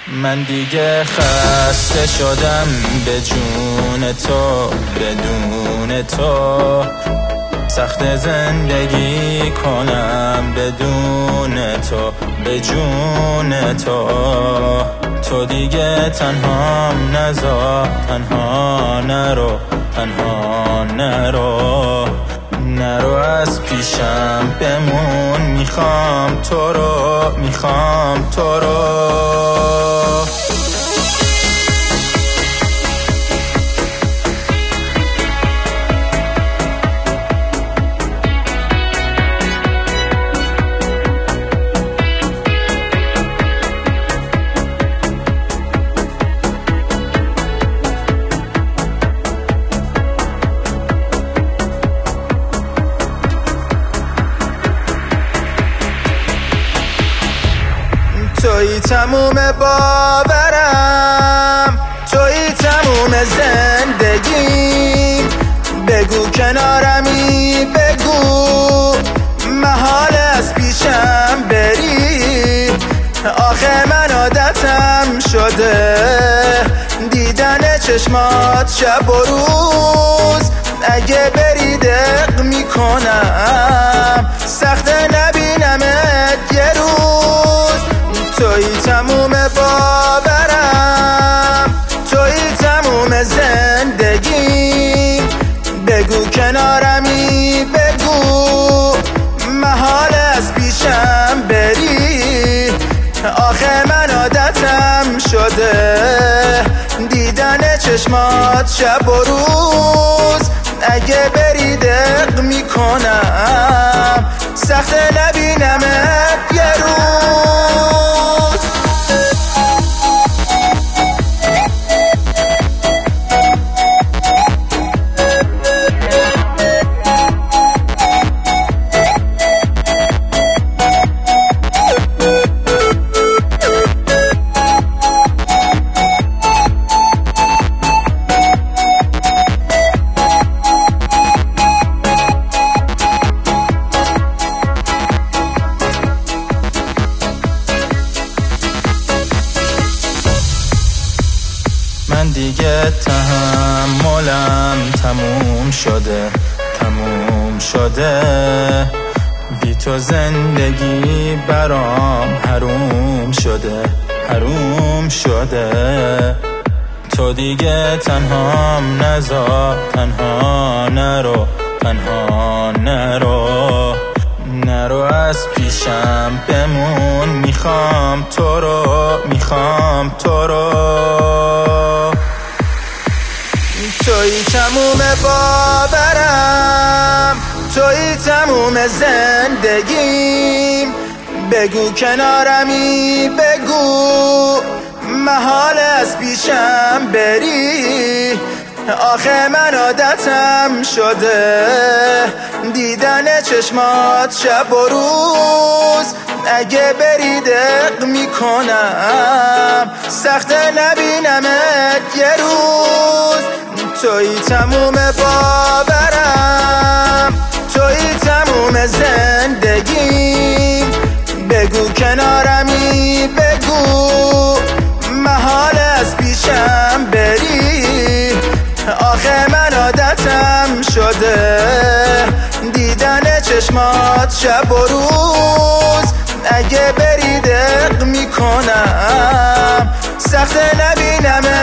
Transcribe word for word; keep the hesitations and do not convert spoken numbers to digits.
من دیگه خسته شدم به جون تو، بدون تو سخت زندگی کنم بدون تو، به جون تو. تو دیگه تنهام نذار، تنها نرو، تنها نرو، نرو از پیشم بمون. میخوام تو رو، میخوام تو رو. توی تموم باورم، توی تموم زندگیم. بگو کنارمی، بگو محال از پیشم بری. آخه من عادتم شده دیدن چشمات شب و روز. اگه بری دق میکنم، سخت نبینمت یه روز. توی تموم باورم، توی تموم زندگیم. بگو کنارمی، بگو محال از پیشم بری. آخه من عادتم شده دیدن چشمات شب و روز. اگه بری دق میکنم، سخت نبینمت یه روز. من دیگه تحملم تموم شده، تموم شده. بی تو زندگی برام حروم شده، حروم شده. تو دیگه تنهام نذار، تنها نرو، تنها نرو، نرو از پیشم بمون. میخوام تو رو، میخوام تو رو. توی تموم باورم، توی تموم زندگیم. بگو کنارمی، بگو محال از پیشم بری. آخه من عادتم شده دیدن چشمات شب و روز. اگه بری دق میکنم، سخت نبینمت یه روز. توی تموم باورم، توی تموم زندگیم. بگو کنارمی، بگو محال از پیشم بری. آخه من عادتم شده دیدن چشمات شب و روز. اگه بری دق میکنم، سخت نبینمت